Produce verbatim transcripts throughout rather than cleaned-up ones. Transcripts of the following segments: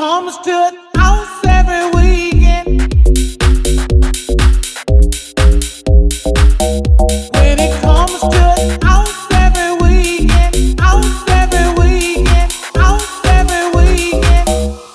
comes to house every weekend, when it comes to house every weekend, house every weekend, house every weekend,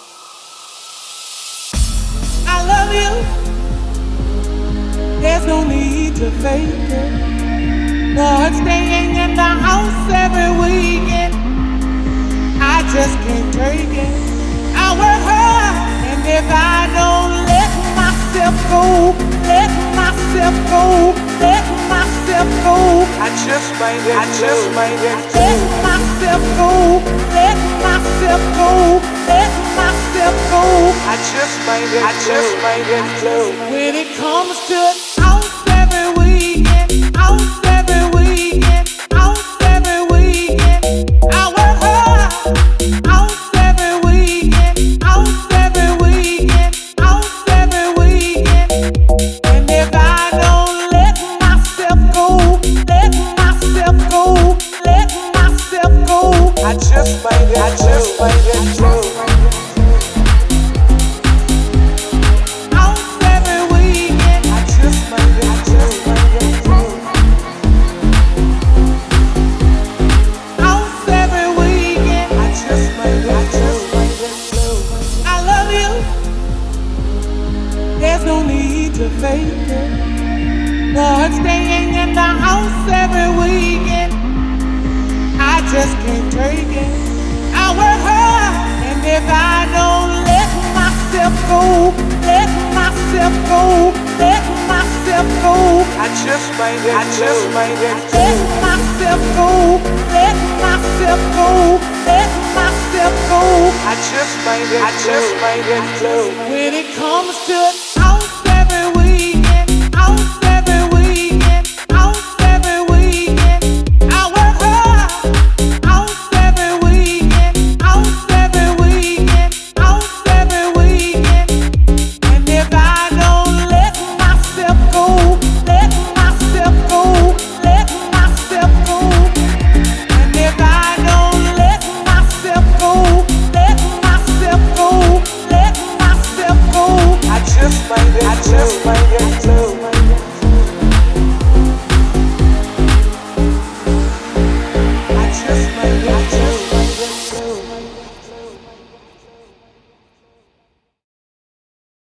I love you. There's no need to fake it, but staying in the house every weekend, I just can't take it. I work hard, and if I don't let myself go, let myself go, let myself go, I just might get, I just might get. Let myself go, let myself go, let myself go, I just might get, I just might get low. When it comes to house every weekend, house every weekend, house every weekend, I work hard. House every weekend, house every weekend, house every weekend, and if I don't let myself go, let myself go, let myself go, I just might get, I just might get low. House every weekend, I just might get, I just might get low. House every weekend, I just might get, I just might get low. I love you. There's no need to fake it, but staying in the house every weekend, I just can't take it. I work hard, and if I don't let myself go, let myself go, let myself go, I just might get, I just might get. Let myself go, let myself go, let myself go, I just might get, I just might get low. When it comes to